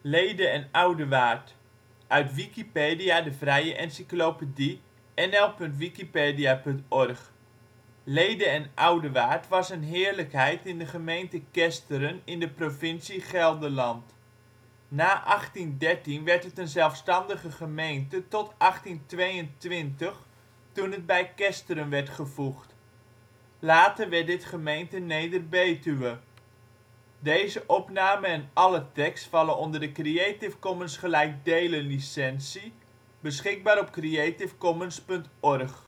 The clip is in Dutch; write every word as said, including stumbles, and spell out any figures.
Lede en Oudewaard, uit Wikipedia, de vrije encyclopedie. N L punt wikipedia punt org. Lede en Oudewaard was een heerlijkheid in de gemeente Kesteren in de provincie Gelderland. Na achttien dertien werd het een zelfstandige gemeente tot achttien tweeëntwintig, toen het bij Kesteren werd gevoegd. Later werd dit gemeente Neder-Betuwe. Plaatsen in de gemeente Kesteren Dorpen: Dodewaard · Echteld · IJzendoorn · Kesteren · Ochten · Opheusden Buurtschappen: Bakkerom (deels) · Balktil · De Haar · Hamrik · De Jammer · Keuningswijk · De Linde ·' t Malijk · Trimunt · Willemstad · Zethuis Groningen: Steden en dorpen in Gelderland Nederland: Provincies · Gemeenten 51° 54 ' NB, 5° beschikbaar op creative commons punt org